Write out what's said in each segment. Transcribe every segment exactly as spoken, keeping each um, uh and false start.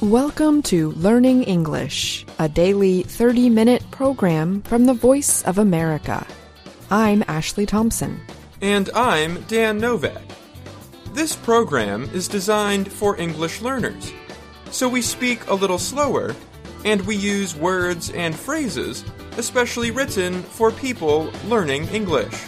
Welcome to Learning English, a daily thirty-minute program from the Voice of America. I'm Ashley Thompson. And I'm Dan Novak. This program is designed for English learners, so we speak a little slower, and we use words and phrases especially written for people learning English.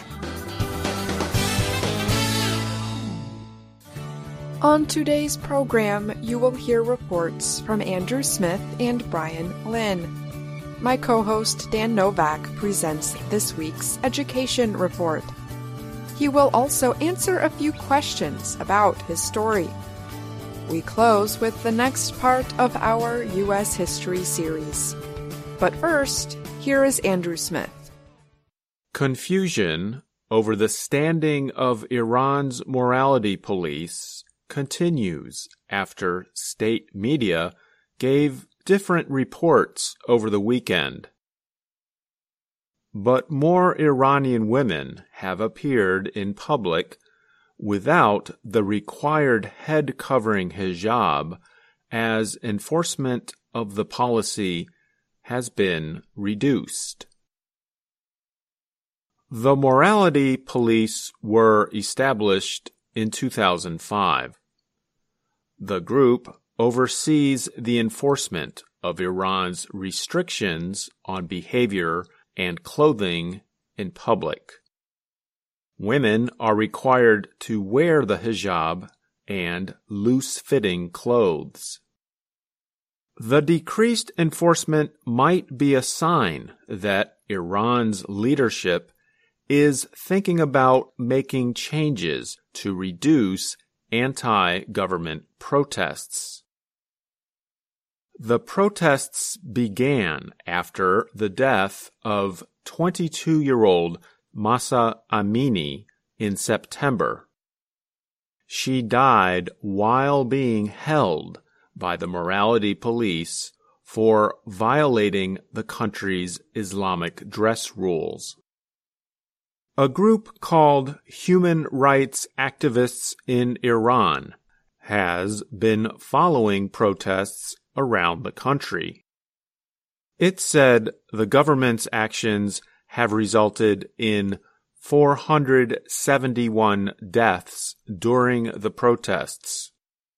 On today's program, you will hear reports from Andrew Smith and Brian Lynn. My co-host Dan Novak presents this week's education report. He will also answer a few questions about his story. We close with the next part of our U S History series. But first, here is Andrew Smith. Confusion over the standing of Iran's morality police continues after state media gave different reports over the weekend. But more Iranian women have appeared in public without the required head covering hijab as enforcement of the policy has been reduced. The morality police were established in two thousand five. The group oversees the enforcement of Iran's restrictions on behavior and clothing in public. Women are required to wear the hijab and loose-fitting clothes. The decreased enforcement might be a sign that Iran's leadership is thinking about making changes to reduce anti-government protests. The protests began after the death of twenty-two-year-old Mahsa Amini in September. She died while being held by the morality police for violating the country's Islamic dress rules. A group called Human Rights Activists in Iran has been following protests around the country. It said the government's actions have resulted in four hundred seventy-one deaths during the protests,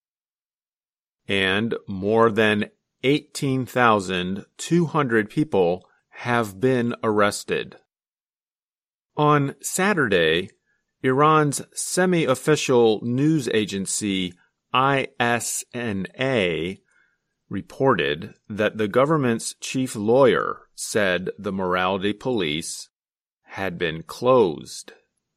and more than eighteen thousand two hundred people have been arrested. On Saturday, Iran's semi-official news agency I S N A reported that the government's chief lawyer said the morality police had been closed.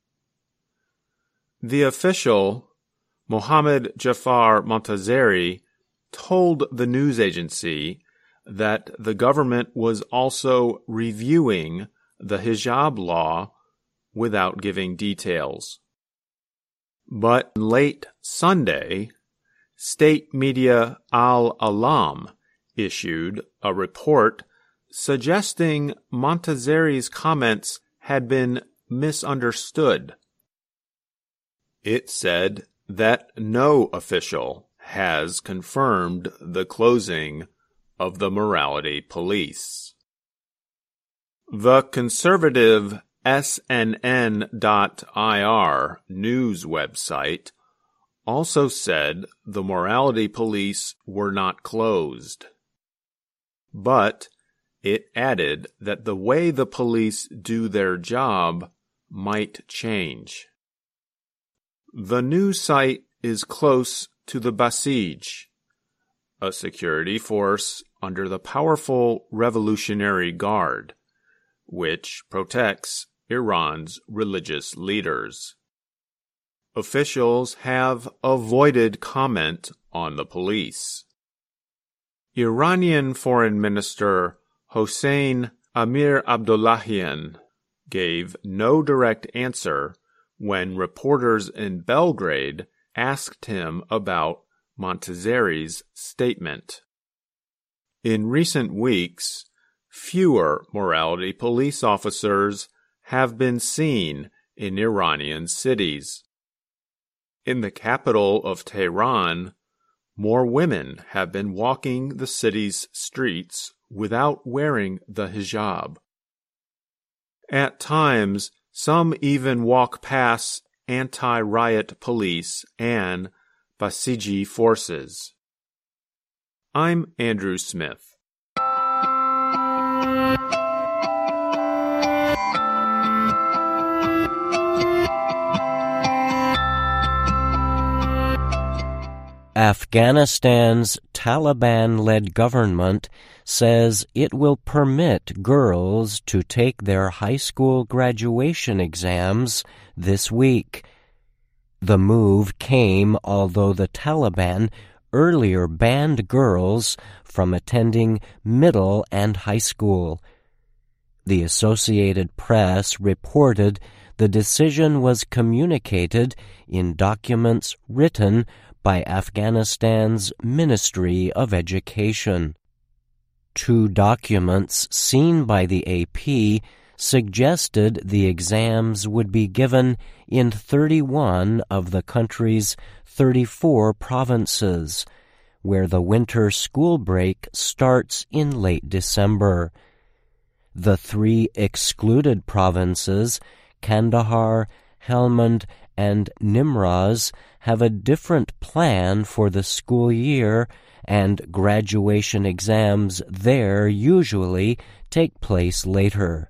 The official, Mohammad Jafar Montazeri, told the news agency that the government was also reviewing the hijab law without giving details. But late Sunday, state media Al-Alam issued a report suggesting Montazeri's comments had been misunderstood. It said that no official has confirmed the closing of the morality police. The conservative S N N dot I R news website also said the morality police were not closed. But it added that the way the police do their job might change. The news site is close to the Basij, a security force under the powerful Revolutionary Guard, which protects Iran's religious leaders. Officials have avoided comment on the police. Iranian Foreign Minister Hossein Amir Abdollahian gave no direct answer when reporters in Belgrade asked him about Montazeri's statement. In recent weeks, fewer morality police officers have been seen in Iranian cities. In the capital of Tehran, more women have been walking the city's streets without wearing the hijab. At times, some even walk past anti-riot police and Basiji forces. I'm Andrew Smith. Afghanistan's Taliban-led government says it will permit girls to take their high school graduation exams this week. The move came although the Taliban earlier banned girls from attending middle and high school. The Associated Press reported the decision was communicated in documents written by Afghanistan's Ministry of Education. Two documents seen by the A P suggested the exams would be given in thirty-one of the country's thirty-four provinces, where the winter school break starts in late December. The three excluded provinces, Kandahar, Helmand, and Nimroz, have a different plan for the school year, and graduation exams there usually take place later.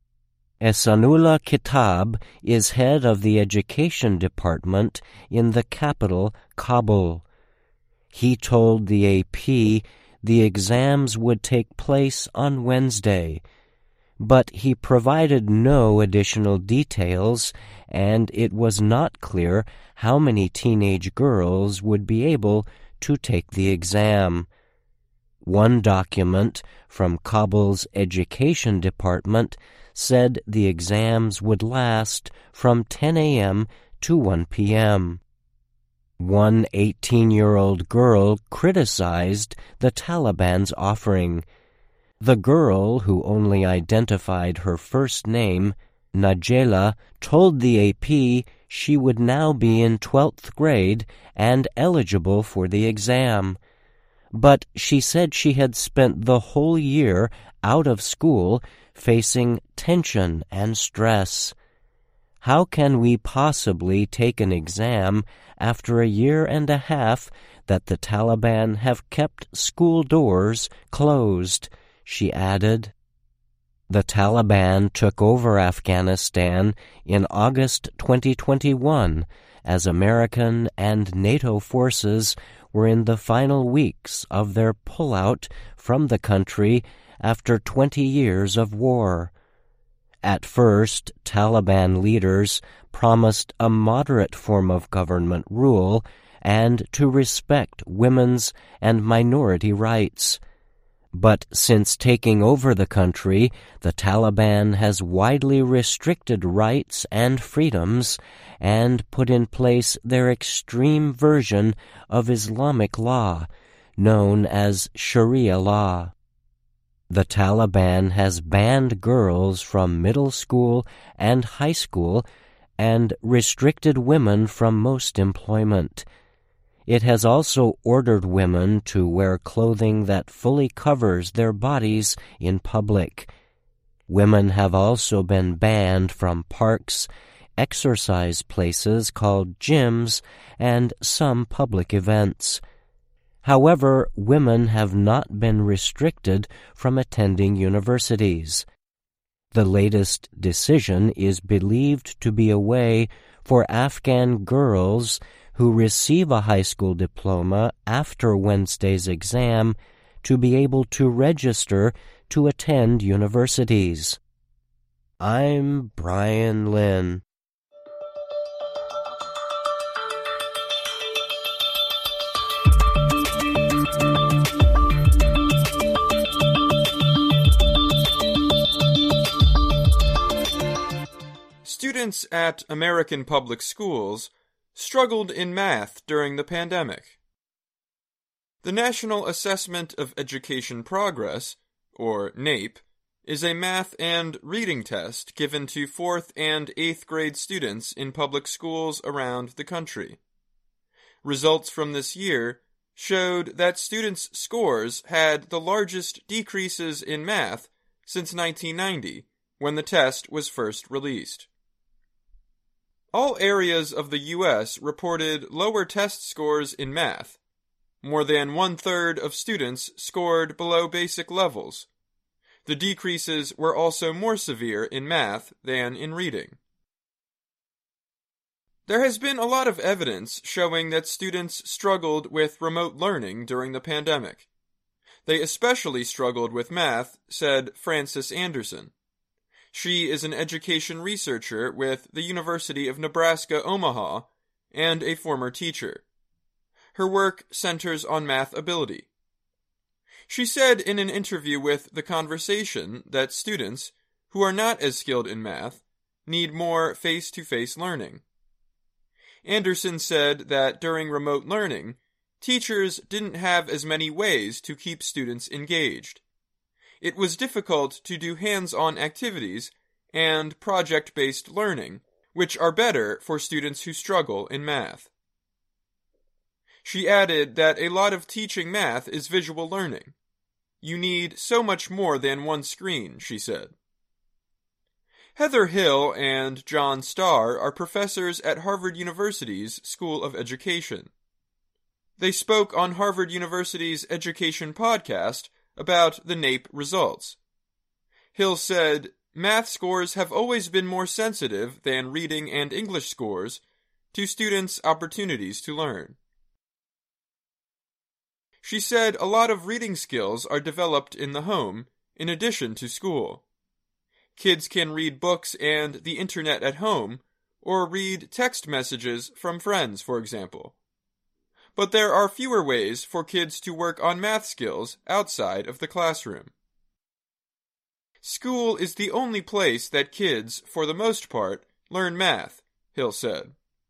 Ehsanullah Kitab is head of the education department in the capital, Kabul. He told the A P the exams would take place on Wednesday, but he provided no additional details, and it was not clear how many teenage girls would be able to take the exam. One document from Kabul's education department said the exams would last from ten a.m. to one p.m. One eighteen-year-old girl criticized the Taliban's offering. The girl, who only identified her first name, Najela, told the A P she would now be in twelfth grade and eligible for the exam. But she said she had spent the whole year out of school facing tension and stress. How can we possibly take an exam after a year and a half that the Taliban have kept school doors closed? She added. The Taliban took over Afghanistan in August twenty twenty-one as American and NATO forces were in the final weeks of their pullout from the country after twenty years of war. At first, Taliban leaders promised a moderate form of government rule and to respect women's and minority rights. But since taking over the country, the Taliban has widely restricted rights and freedoms and put in place their extreme version of Islamic law, known as Sharia law. The Taliban has banned girls from middle school and high school and restricted women from most employment. It has also ordered women to wear clothing that fully covers their bodies in public. Women have also been banned from parks, exercise places called gyms, and some public events. However, women have not been restricted from attending universities. The latest decision is believed to be a way for Afghan girls who receive a high school diploma after Wednesday's exam to be able to register to attend universities. I'm Brian Lynn. Students at American public schools struggled in math during the pandemic. The National Assessment of Education Progress, or NAEP, is a math and reading test given to fourth and eighth grade students in public schools around the country. Results from this year showed that students' scores had the largest decreases in math since nineteen ninety, when the test was first released. All areas of the U S reported lower test scores in math. More than one-third of students scored below basic levels. The decreases were also more severe in math than in reading. There has been a lot of evidence showing that students struggled with remote learning during the pandemic. They especially struggled with math, said Frances Anderson. She is an education researcher with the University of Nebraska-Omaha and a former teacher. Her work centers on math ability. She said in an interview with The Conversation that students, who are not as skilled in math, need more face-to-face learning. Anderson said that during remote learning, teachers didn't have as many ways to keep students engaged. It was difficult to do hands-on activities and project-based learning, which are better for students who struggle in math. She added that a lot of teaching math is visual learning. You need so much more than one screen, she said. Heather Hill and John Starr are professors at Harvard University's School of Education. They spoke on Harvard University's Education podcast about the NAEP results. Hill said, math scores have always been more sensitive than reading and English scores to students' opportunities to learn. She said a lot of reading skills are developed in the home, in addition to school. Kids can read books and the internet at home, or read text messages from friends, for example. But there are fewer ways for kids to work on math skills outside of the classroom. School is the only place that kids, for the most part, learn math, Hill said.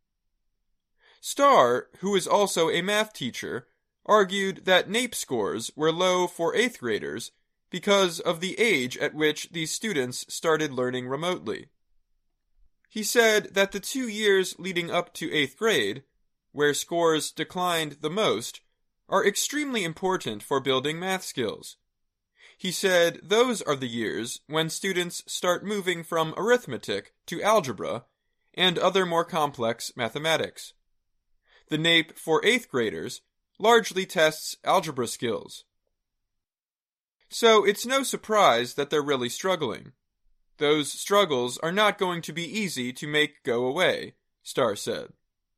Starr, who is also a math teacher, argued that NAEP scores were low for eighth graders because of the age at which these students started learning remotely. He said that the two years leading up to eighth grade, where scores declined the most, are extremely important for building math skills. He said those are the years when students start moving from arithmetic to algebra and other more complex mathematics. The NAEP for eighth graders largely tests algebra skills. So it's no surprise that they're really struggling. Those struggles are not going to be easy to make go away, Starr said.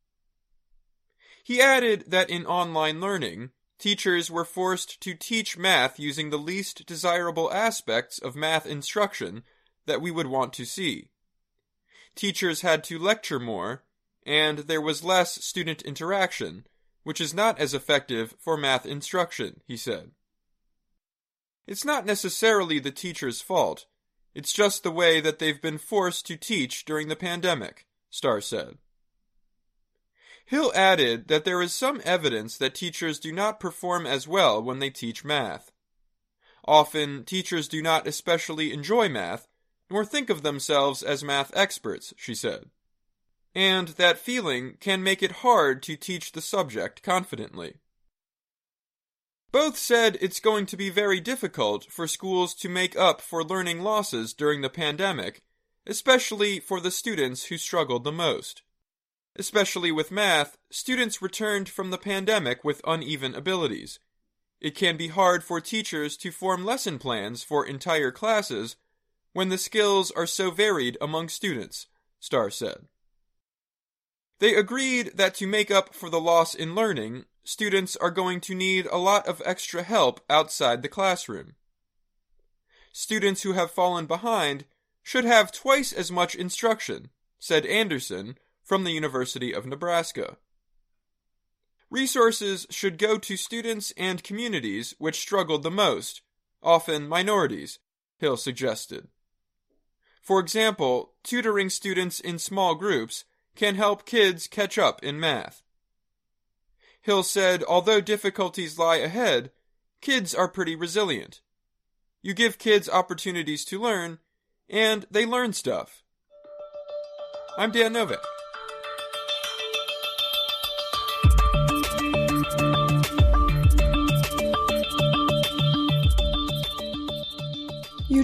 He added that in online learning, teachers were forced to teach math using the least desirable aspects of math instruction that we would want to see. Teachers had to lecture more, and there was less student interaction, which is not as effective for math instruction, he said. It's not necessarily the teacher's fault. It's just the way that they've been forced to teach during the pandemic, Starr said. Hill added that there is some evidence that teachers do not perform as well when they teach math. Often, teachers do not especially enjoy math, nor think of themselves as math experts, she said. And that feeling can make it hard to teach the subject confidently. Both said it's going to be very difficult for schools to make up for learning losses during the pandemic, especially for the students who struggled the most. Especially with math, students returned from the pandemic with uneven abilities. It can be hard for teachers to form lesson plans for entire classes when the skills are so varied among students, Starr said. They agreed that to make up for the loss in learning, students are going to need a lot of extra help outside the classroom. Students who have fallen behind should have twice as much instruction, said Anderson from the University of Nebraska. Resources should go to students and communities which struggled the most, often minorities, Hill suggested. For example, tutoring students in small groups can help kids catch up in math. Hill said although difficulties lie ahead, kids are pretty resilient. You give kids opportunities to learn, and they learn stuff. I'm Dan Novak.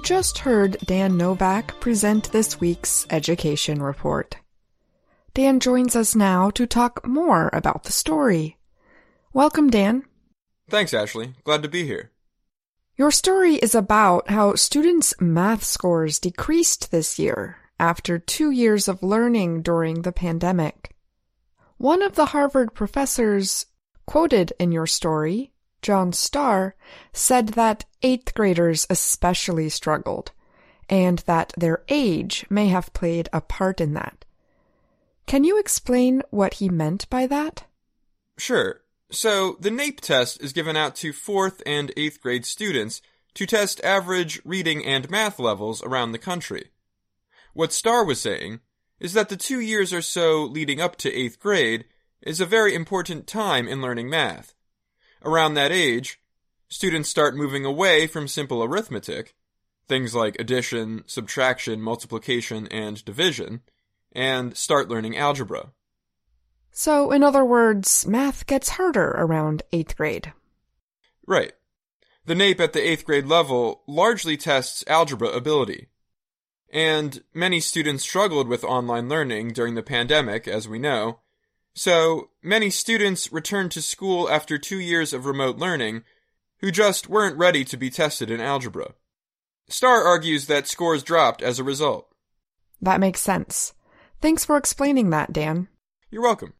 just heard Dan Novak present this week's Education Report. Dan joins us now to talk more about the story. Welcome, Dan. Thanks, Ashley. Glad to be here. Your story is about how students' math scores decreased this year after two years of learning during the pandemic. One of the Harvard professors quoted in your story, John Starr, said that eighth graders especially struggled, and that their age may have played a part in that. Can you explain what he meant by that? Sure. So, the NAEP test is given out to fourth and eighth grade students to test average reading and math levels around the country. What Starr was saying is that the two years or so leading up to eighth grade is a very important time in learning math. Around that age, students start moving away from simple arithmetic, things like addition, subtraction, multiplication, and division, and start learning algebra. So, in other words, math gets harder around eighth grade. Right. The NAEP at the eighth grade level largely tests algebra ability. And many students struggled with online learning during the pandemic, as we know. So, many students returned to school after two years of remote learning who just weren't ready to be tested in algebra. Starr argues that scores dropped as a result. That makes sense. Thanks for explaining that, Dan. You're welcome.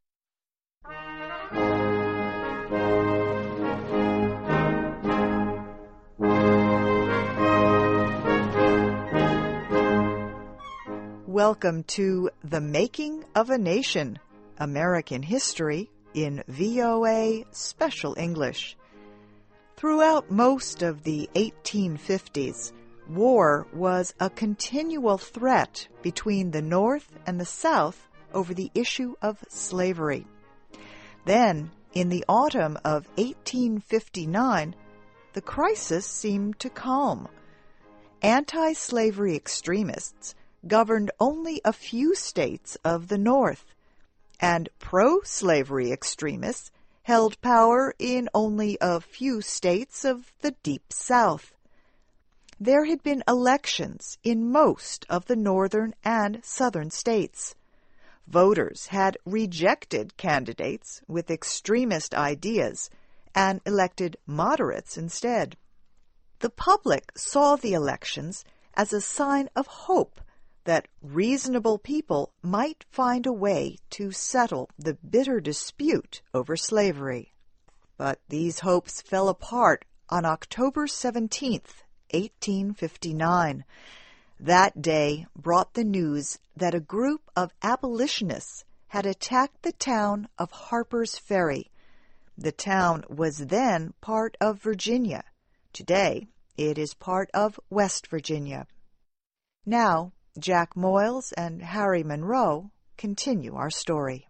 Welcome to The Making of a Nation, American History in V O A Special English. Throughout most of the eighteen fifties, war was a continual threat between the North and the South over the issue of slavery. Then, in the autumn of eighteen fifty-nine, the crisis seemed to calm. Anti-slavery extremists governed only a few states of the North, and pro-slavery extremists held power in only a few states of the Deep South. There had been elections in most of the northern and southern states. Voters had rejected candidates with extremist ideas and elected moderates instead. The public saw the elections as a sign of hope that reasonable people might find a way to settle the bitter dispute over slavery. But these hopes fell apart on October seventeenth, eighteen fifty-nine. That day brought the news that a group of abolitionists had attacked the town of Harper's Ferry. The town was then part of Virginia. Today, it is part of West Virginia. Now, Jack Moyles and Harry Monroe continue our story.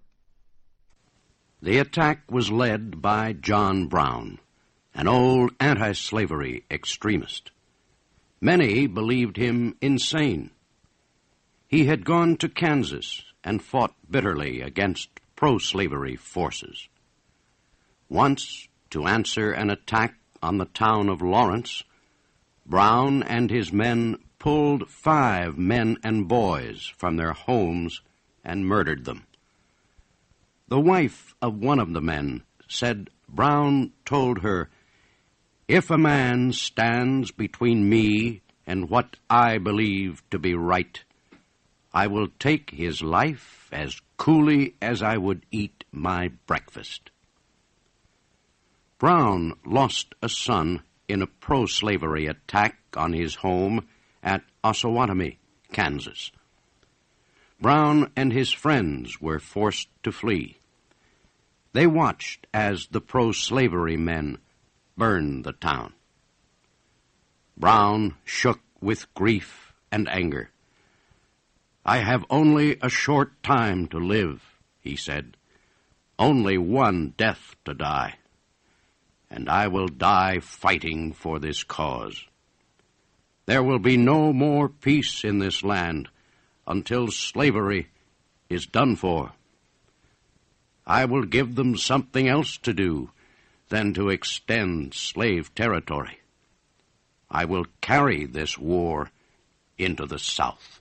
The attack was led by John Brown, an old anti-slavery extremist. Many believed him insane. He had gone to Kansas and fought bitterly against pro-slavery forces. Once, to answer an attack on the town of Lawrence, Brown and his men pulled five men and boys from their homes and murdered them. The wife of one of the men said Brown told her, "If a man stands between me and what I believe to be right, I will take his life as coolly as I would eat my breakfast." Brown lost a son in a pro-slavery attack on his home at Osawatomie, Kansas. Brown and his friends were forced to flee. They watched as the pro-slavery men burned the town. Brown shook with grief and anger. "I have only a short time to live," he said, "only one death to die, and I will die fighting for this cause. There will be no more peace in this land until slavery is done for. I will give them something else to do than to extend slave territory. I will carry this war into the South.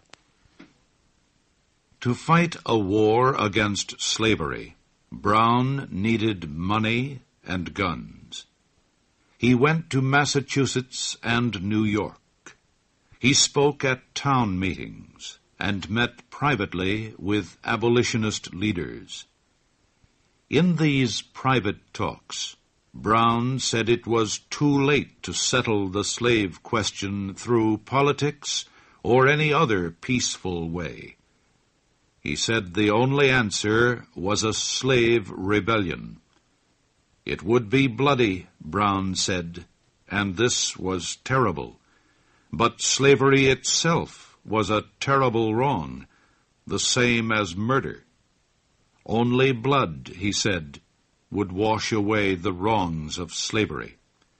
To fight a war against slavery, Brown needed money and guns. He went to Massachusetts and New York. He spoke at town meetings and met privately with abolitionist leaders. In these private talks, Brown said it was too late to settle the slave question through politics or any other peaceful way. He said the only answer was a slave rebellion. It would be bloody, Brown said, and this was terrible. But slavery itself was a terrible wrong, the same as murder. Only blood, he said, would wash away the wrongs of slavery.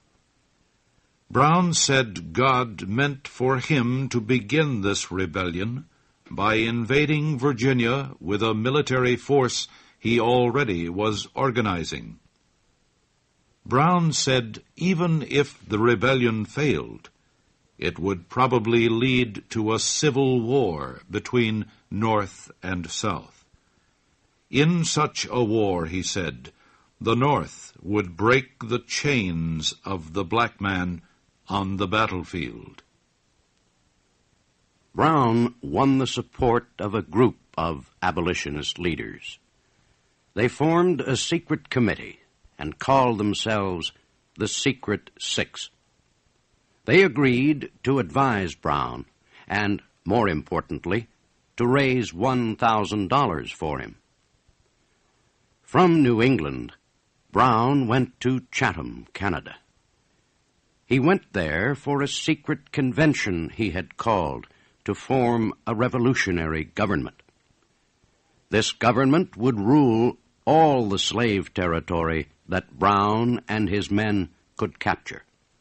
Brown said God meant for him to begin this rebellion by invading Virginia with a military force he already was organizing. Brown said even if the rebellion failed, it would probably lead to a civil war between North and South. In such a war, he said, the North would break the chains of the black man on the battlefield. Brown won the support of a group of abolitionist leaders. They formed a secret committee and called themselves the Secret Six. They agreed to advise Brown and, more importantly, to raise one thousand dollars for him. From New England, Brown went to Chatham, Canada. He went there for a secret convention he had called to form a revolutionary government. This government would rule all the slave territory that Brown and his men could capture.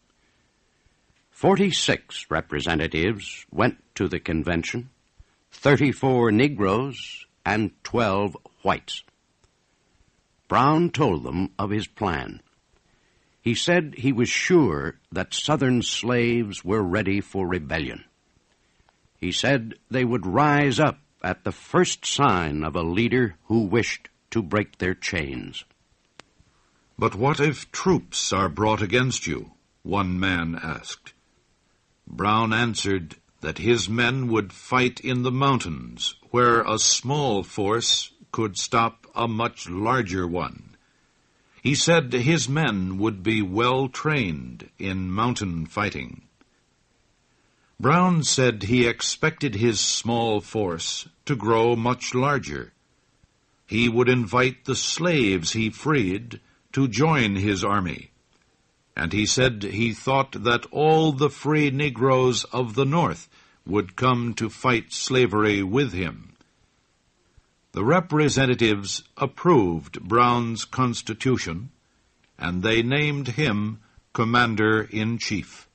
Forty-six representatives went to the convention, thirty-four Negroes and twelve whites. Brown told them of his plan. He said he was sure that Southern slaves were ready for rebellion. He said they would rise up at the first sign of a leader who wished to break their chains. But what if troops are brought against you? One man asked. Brown answered that his men would fight in the mountains, where a small force could stop a much larger one. He said his men would be well trained in mountain fighting. Brown said he expected his small force to grow much larger. He would invite the slaves he freed to join his army, and he said he thought that all the free Negroes of the North would come to fight slavery with him. The representatives approved Brown's constitution, and they named him Commander-in-Chief.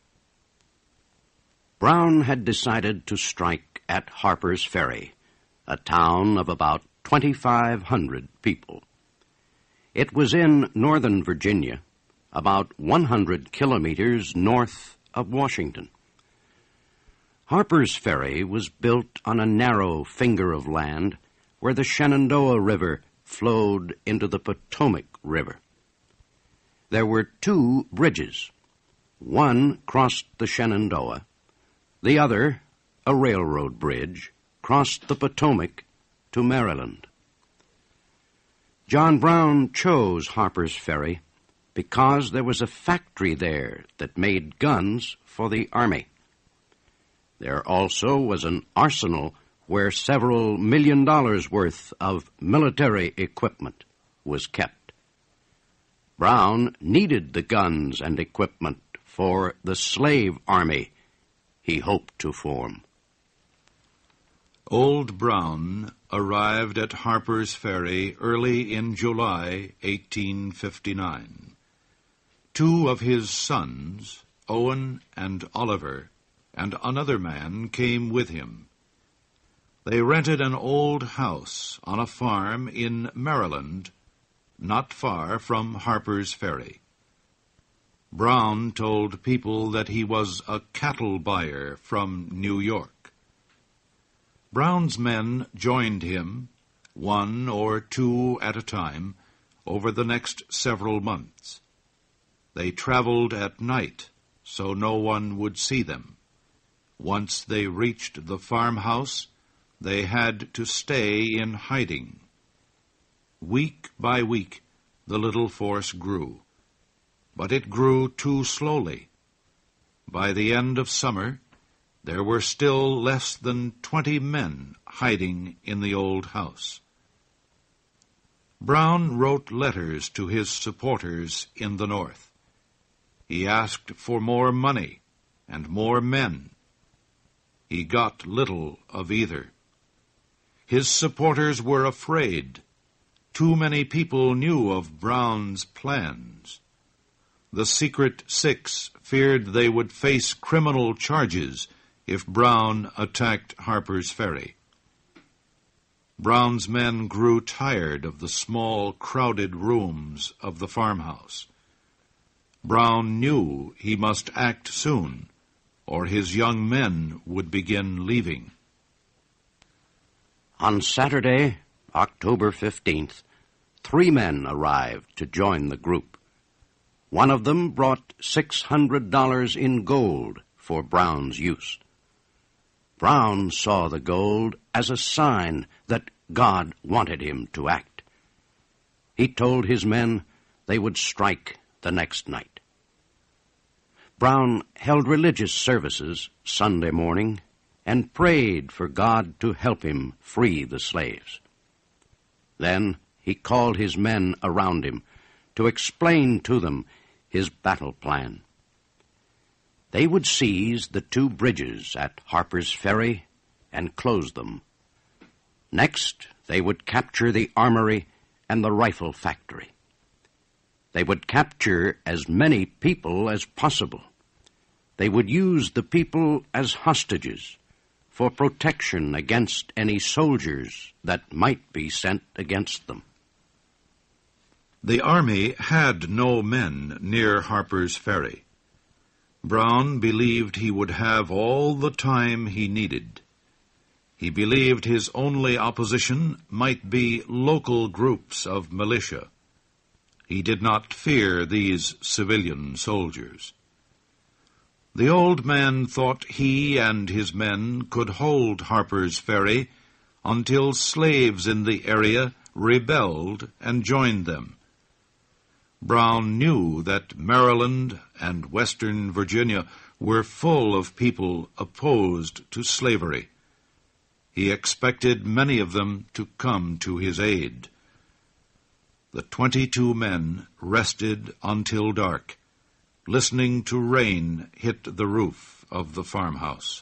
Brown had decided to strike at Harper's Ferry, a town of about twenty-five hundred people. It was in northern Virginia, about one hundred kilometers north of Washington. Harper's Ferry was built on a narrow finger of land where the Shenandoah River flowed into the Potomac River. There were two bridges. One crossed the Shenandoah. The other, a railroad bridge, crossed the Potomac to Maryland. John Brown chose Harper's Ferry because there was a factory there that made guns for the Army. There also was an arsenal where several million dollars worth of military equipment was kept. Brown needed the guns and equipment for the slave army he hoped to form. Old Brown arrived at Harper's Ferry early in July eighteen fifty-nine. Two of his sons, Owen and Oliver, and another man came with him. They rented an old house on a farm in Maryland, not far from Harper's Ferry. Brown told people that he was a cattle buyer from New York. Brown's men joined him, one or two at a time, over the next several months. They traveled at night, so no one would see them. Once they reached the farmhouse, they had to stay in hiding. Week by week, the little force grew, but it grew too slowly. By the end of summer, there were still less than twenty men hiding in the old house. Brown wrote letters to his supporters in the North. He asked for more money and more men. He got little of either. His supporters were afraid. Too many people knew of Brown's plans. The Secret Six feared they would face criminal charges if Brown attacked Harper's Ferry. Brown's men grew tired of the small, crowded rooms of the farmhouse. Brown knew he must act soon, or his young men would begin leaving. On Saturday, October fifteenth, three men arrived to join the group. One of them brought six hundred dollars in gold for Brown's use. Brown saw the gold as a sign that God wanted him to act. He told his men they would strike the next night. Brown held religious services Sunday morning and prayed for God to help him free the slaves. Then he called his men around him to explain to them his battle plan. They would seize the two bridges at Harper's Ferry and close them. Next, they would capture the armory and the rifle factory. They would capture as many people as possible. They would use the people as hostages for protection against any soldiers that might be sent against them. The army had no men near Harper's Ferry. Brown believed he would have all the time he needed. He believed his only opposition might be local groups of militia. He did not fear these civilian soldiers. The old man thought he and his men could hold Harper's Ferry until slaves in the area rebelled and joined them. Brown knew that Maryland and Western Virginia were full of people opposed to slavery. He expected many of them to come to his aid. The twenty-two men rested until dark, listening to rain hit the roof of the farmhouse.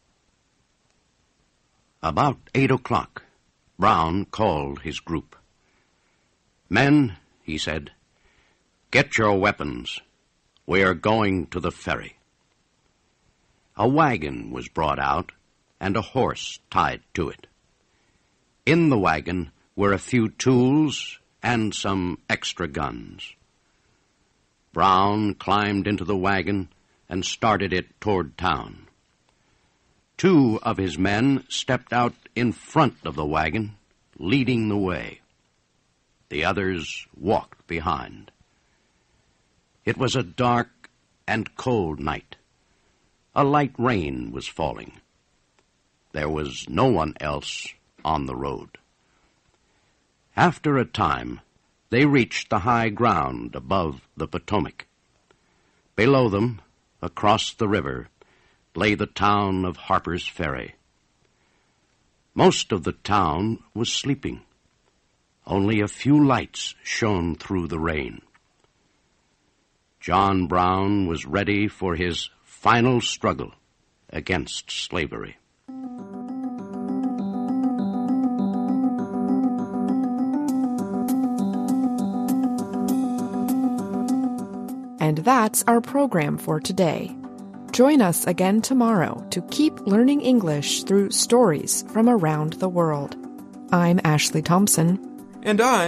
About eight o'clock, Brown called his group. "Men," he said, "get your weapons. We are going to the ferry." A wagon was brought out and a horse tied to it. In the wagon were a few tools and some extra guns. Brown climbed into the wagon and started it toward town. Two of his men stepped out in front of the wagon, leading the way. The others walked behind. It was a dark and cold night. A light rain was falling. There was no one else on the road. After a time, they reached the high ground above the Potomac. Below them, across the river, lay the town of Harper's Ferry. Most of the town was sleeping. Only a few lights shone through the rain. John Brown was ready for his final struggle against slavery. And that's our program for today. Join us again tomorrow to keep learning English through stories from around the world. I'm Ashley Thompson. And I'm